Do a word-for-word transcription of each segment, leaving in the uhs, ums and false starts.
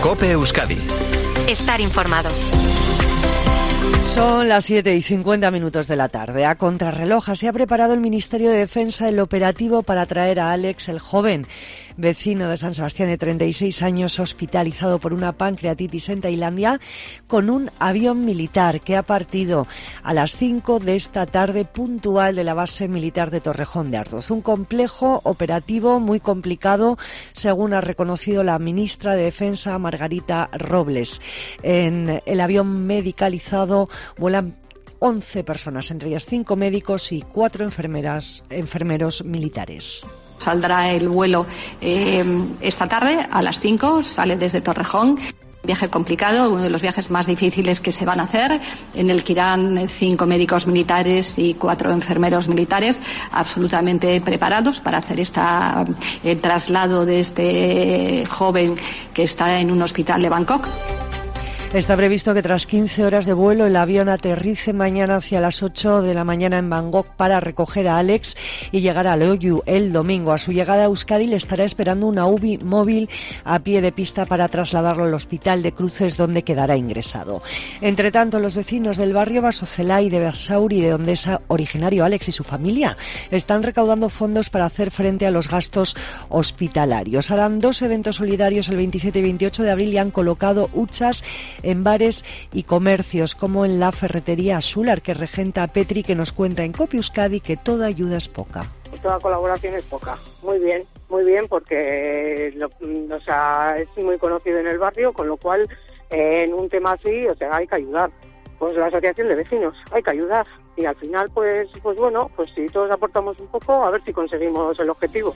COPE Euskadi. Estar informado. Son las siete y cincuenta minutos de la tarde. A contrarreloj se ha preparado el Ministerio de Defensa el operativo para traer a Alex, el joven vecino de San Sebastián de treinta y seis años, hospitalizado por una pancreatitis en Tailandia, con un avión militar que ha partido a las cinco de esta tarde puntual de la base militar de Torrejón de Ardoz. Un complejo operativo muy complicado, según ha reconocido la ministra de Defensa, Margarita Robles. En el avión medicalizado vuelan once personas, entre ellas cinco médicos y cuatro enfermeras, enfermeros militares. Saldrá el vuelo eh, esta tarde a las cinco, sale desde Torrejón. Viaje complicado, uno de los viajes más difíciles que se van a hacer, en el que irán cinco médicos militares y cuatro enfermeros militares absolutamente preparados para hacer esta, el traslado de este joven que está en un hospital de Bangkok. Está previsto que tras quince horas de vuelo el avión aterrice mañana hacia las ocho de la mañana en Bangkok para recoger a Alex y llegar a Loiu el domingo. A su llegada a Euskadi le estará esperando una U B I móvil a pie de pista para trasladarlo al hospital de Cruces, donde quedará ingresado. Entre tanto, los vecinos del barrio Basozelay de Basauri, de donde es originario Alex y su familia, están recaudando fondos para hacer frente a los gastos hospitalarios. Harán dos eventos solidarios el veintisiete y veintiocho de abril y han colocado huchas en bares y comercios, como en la ferretería Sular, que regenta Petri, que nos cuenta en COPE Euskadi que toda ayuda es poca. Toda colaboración es poca. Muy bien, muy bien, porque lo, o sea, es muy conocido en el barrio, con lo cual eh, en un tema así, o sea, hay que ayudar. Pues la asociación de vecinos, hay que ayudar. Y al final, pues, pues bueno, pues si todos aportamos un poco, a ver si conseguimos el objetivo.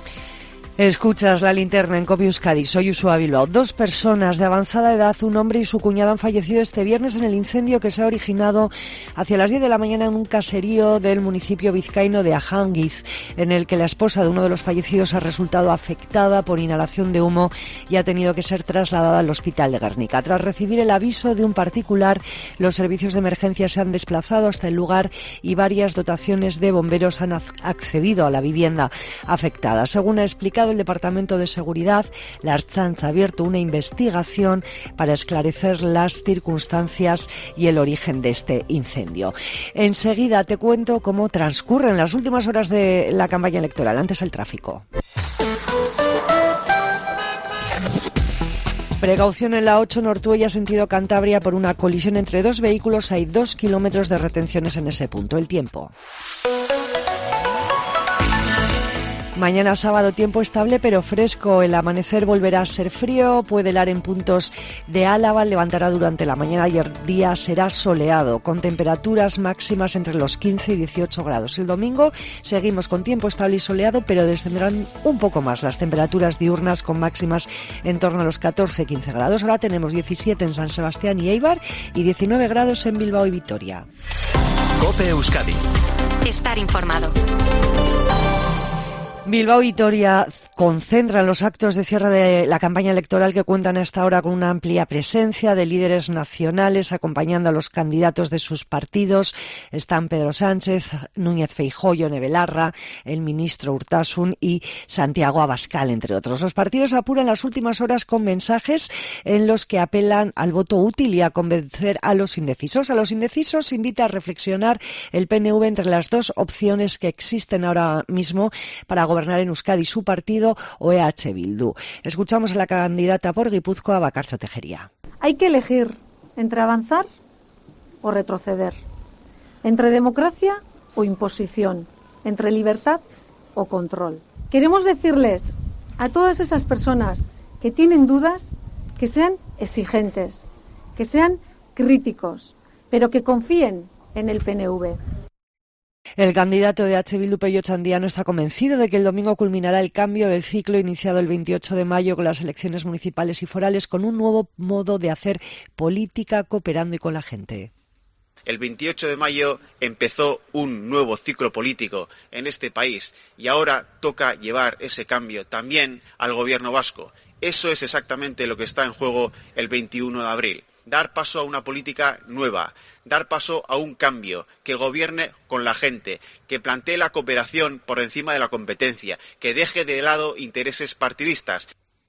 Escuchas La Linterna en COPE Euskadi. Soy Usua Bilbao. Dos personas de avanzada edad, un hombre y su cuñada, han fallecido este viernes en el incendio que se ha originado hacia las diez de la mañana en un caserío del municipio vizcaíno de Ajangiz, en el que la esposa de uno de los fallecidos ha resultado afectada por inhalación de humo y ha tenido que ser trasladada al hospital de Guernica. Tras recibir el aviso de un particular, los servicios de emergencia se han desplazado hasta el lugar y varias dotaciones de bomberos han accedido a la vivienda afectada. Según ha explicado el Departamento de Seguridad, la Ertzaintza ha abierto una investigación para esclarecer las circunstancias y el origen de este incendio. Enseguida te cuento cómo transcurren las últimas horas de la campaña electoral. Antes el tráfico. Precaución en la ocho Nortuella, sentido Cantabria, por una colisión entre dos vehículos. Hay dos kilómetros de retenciones en ese punto. El tiempo. Mañana sábado, tiempo estable pero fresco. El amanecer volverá a ser frío, puede helar en puntos de Álava, levantará durante la mañana y el día será soleado, con temperaturas máximas entre los quince y dieciocho grados. El domingo seguimos con tiempo estable y soleado, pero descenderán un poco más las temperaturas diurnas, con máximas en torno a los catorce a quince grados. Ahora tenemos diecisiete en San Sebastián y Eibar y diecinueve grados en Bilbao y Vitoria. COPE Euskadi. Estar informado. Bilbao y Vitoria concentran los actos de cierre de la campaña electoral, que cuentan hasta ahora con una amplia presencia de líderes nacionales acompañando a los candidatos de sus partidos. Están Pedro Sánchez, Núñez Feijóo, Ione Belarra, el ministro Urtasun y Santiago Abascal, entre otros. Los partidos apuran las últimas horas con mensajes en los que apelan al voto útil y a convencer a los indecisos. A los indecisos invita a reflexionar el P N V entre las dos opciones que existen ahora mismo para gobernar gobernar en Euskadi, su partido o E H Bildu. Escuchamos a la candidata por Guipúzcoa, Bakartxo Tejeria. Hay que elegir entre avanzar o retroceder, entre democracia o imposición, entre libertad o control. Queremos decirles a todas esas personas que tienen dudas que sean exigentes, que sean críticos, pero que confíen en el P N V. El candidato de E H Bildu, Pello Chandiano, está convencido de que el domingo culminará el cambio del ciclo iniciado el veintiocho de mayo con las elecciones municipales y forales, con un nuevo modo de hacer política, cooperando y con la gente. El veintiocho de mayo empezó un nuevo ciclo político en este país y ahora toca llevar ese cambio también al gobierno vasco. Eso es exactamente lo que está en juego el veintiuno de abril. Dar paso a una política nueva, dar paso a un cambio, que gobierne con la gente, que plantee la cooperación por encima de la competencia, que deje de lado intereses partidistas.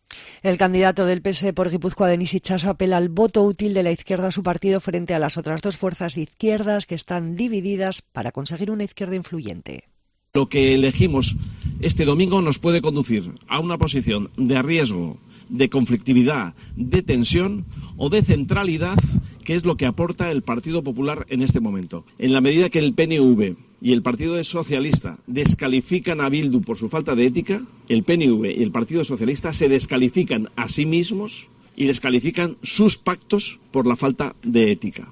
El candidato del P S E por Guipúzcoa, Denis Itxaso, apela al voto útil de la izquierda a su partido frente a las otras dos fuerzas de izquierdas que están divididas para conseguir una izquierda influyente. Lo que elegimos este domingo nos puede conducir a una posición de riesgo, de conflictividad, de tensión o de centralidad, que es lo que aporta el Partido Popular en este momento. En la medida que el P N V y el Partido Socialista descalifican a Bildu por su falta de ética, el P N V y el Partido Socialista se descalifican a sí mismos y descalifican sus pactos por la falta de ética.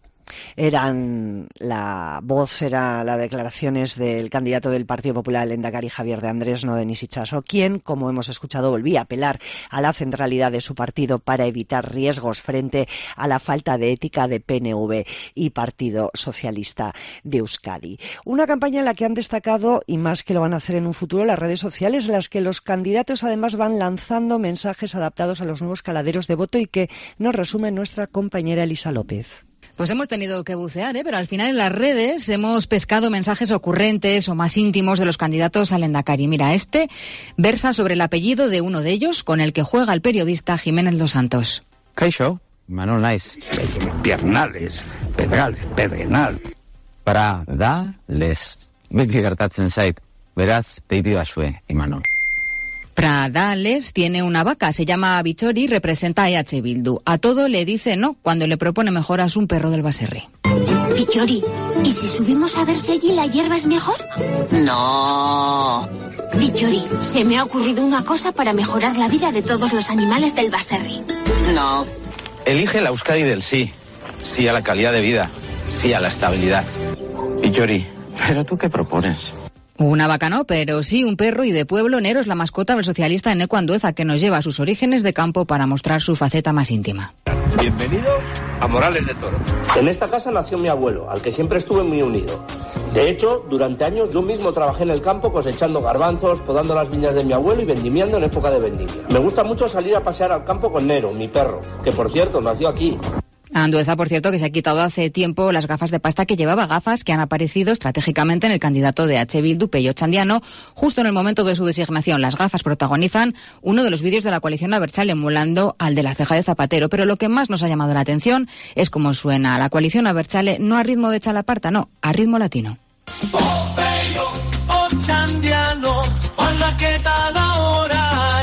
Eran la voz, era las declaraciones del candidato del Partido Popular, el Lehendakari Javier de Andrés, no Denis Itxaso, quien, como hemos escuchado, volvía a apelar a la centralidad de su partido para evitar riesgos frente a la falta de ética de P N V y Partido Socialista de Euskadi. Una campaña en la que han destacado, y más que lo van a hacer en un futuro, las redes sociales, en las que los candidatos además van lanzando mensajes adaptados a los nuevos caladeros de voto y que nos resume nuestra compañera Elisa López. Pues hemos tenido que bucear, ¿eh? Pero al final en las redes hemos pescado mensajes ocurrentes o más íntimos de los candidatos al Lehendakari. Mira, este versa sobre el apellido de uno de ellos, con el que juega el periodista Jiménez Dos Santos. Kaixo, Manol naiz. Piernales, pedregales, pedrenal. Para da les. Beti gertatzen zait. Beraz, deiti bazue, Imanol. Pradales tiene una vaca, se llama Bichori, representa a E H Bildu. A todo le dice no cuando le propone mejoras un perro del Baserri. Bichori, ¿y si subimos a ver si allí la hierba es mejor? No. Bichori, se me ha ocurrido una cosa para mejorar la vida de todos los animales del Baserri. No. Elige la Euskadi del sí. Sí a la calidad de vida. Sí a la estabilidad. Bichori, ¿pero tú qué propones? Una vaca no, pero sí un perro, y de pueblo. Nero es la mascota del socialista Eneco Andueza, que nos lleva a sus orígenes de campo para mostrar su faceta más íntima. Bienvenidos a Morales de Toro. En esta casa nació mi abuelo, al que siempre estuve muy unido. De hecho, durante años yo mismo trabajé en el campo cosechando garbanzos, podando las viñas de mi abuelo y vendimiando en época de vendimia. Me gusta mucho salir a pasear al campo con Nero, mi perro, que por cierto nació aquí. Andueza, por cierto, que se ha quitado hace tiempo las gafas de pasta que llevaba, gafas que han aparecido estratégicamente en el candidato de H. Bildu, Pello Chandiano, justo en el momento de su designación. Las gafas protagonizan uno de los vídeos de la coalición Abertzale emulando al de la ceja de Zapatero, pero lo que más nos ha llamado la atención es cómo suena la coalición Abertzale, no a ritmo de chalaparta, no, a ritmo latino. Oh, Pello, oh, Chandiano, hola, ¿qué tal ahora?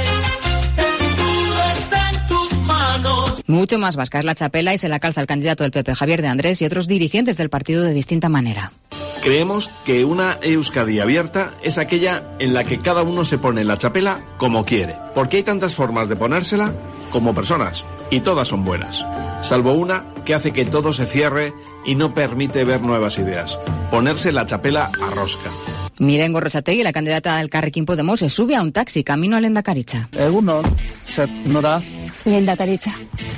Mucho más vasca es la chapela y se la calza el candidato del P P, Javier de Andrés, y otros dirigentes del partido de distinta manera. Creemos que una Euskadi abierta es aquella en la que cada uno se pone la chapela como quiere, porque hay tantas formas de ponérsela como personas, y todas son buenas, salvo una que hace que todo se cierre y no permite ver nuevas ideas: ponerse la chapela a rosca. Miren Gorrotxategi, la candidata del Elkarrekin Podemos, se sube a un taxi camino a Lehendakaritza. Egunon, nora. Lehendakaritza.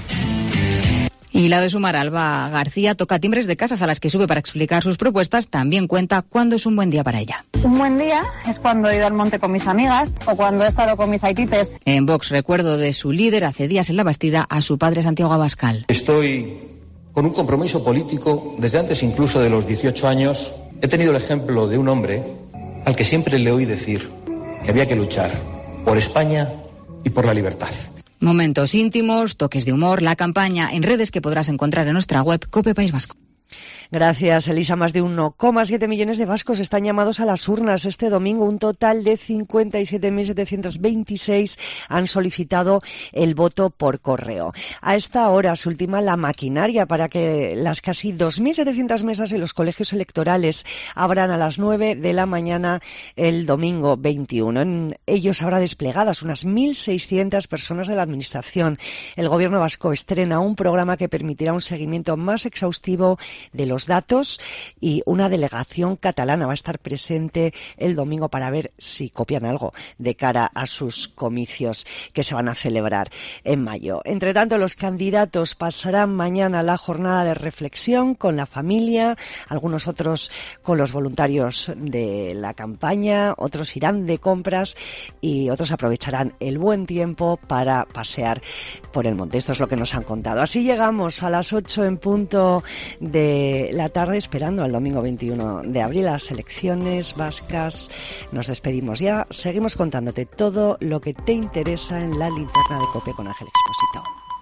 Y la de Sumar, Alba García, toca timbres de casas a las que sube para explicar sus propuestas. También cuenta cuándo es un buen día para ella. Un buen día es cuando he ido al monte con mis amigas o cuando he estado con mis haitites. En Vox, recuerdo de su líder hace días en la Bastida, a su padre Santiago Abascal. Estoy con un compromiso político desde antes incluso de los dieciocho años. He tenido el ejemplo de un hombre al que siempre le oí decir que había que luchar por España y por la libertad. Momentos íntimos, toques de humor, la campaña en redes que podrás encontrar en nuestra web Cope País Vasco. Gracias, Elisa. Más de uno coma siete millones de vascos están llamados a las urnas este domingo. Un total de cincuenta y siete mil setecientos veintiséis han solicitado el voto por correo. A esta hora se ultima la maquinaria para que las casi dos mil setecientas mesas en los colegios electorales abran a las nueve de la mañana el domingo veintiuno. En ellos habrá desplegadas unas mil seiscientas personas de la Administración. El Gobierno vasco estrena un programa que permitirá un seguimiento más exhaustivo de los datos, y una delegación catalana va a estar presente el domingo para ver si copian algo de cara a sus comicios que se van a celebrar en mayo. Entre tanto, los candidatos pasarán mañana la jornada de reflexión con la familia, algunos otros con los voluntarios de la campaña, otros irán de compras y otros aprovecharán el buen tiempo para pasear por el monte. Esto es lo que nos han contado. Así llegamos a las ocho en punto de de la tarde, esperando al domingo veintiuno de abril, las elecciones vascas. Nos despedimos ya. Seguimos contándote todo lo que te interesa en la linterna de COPE con Ángel Expósito.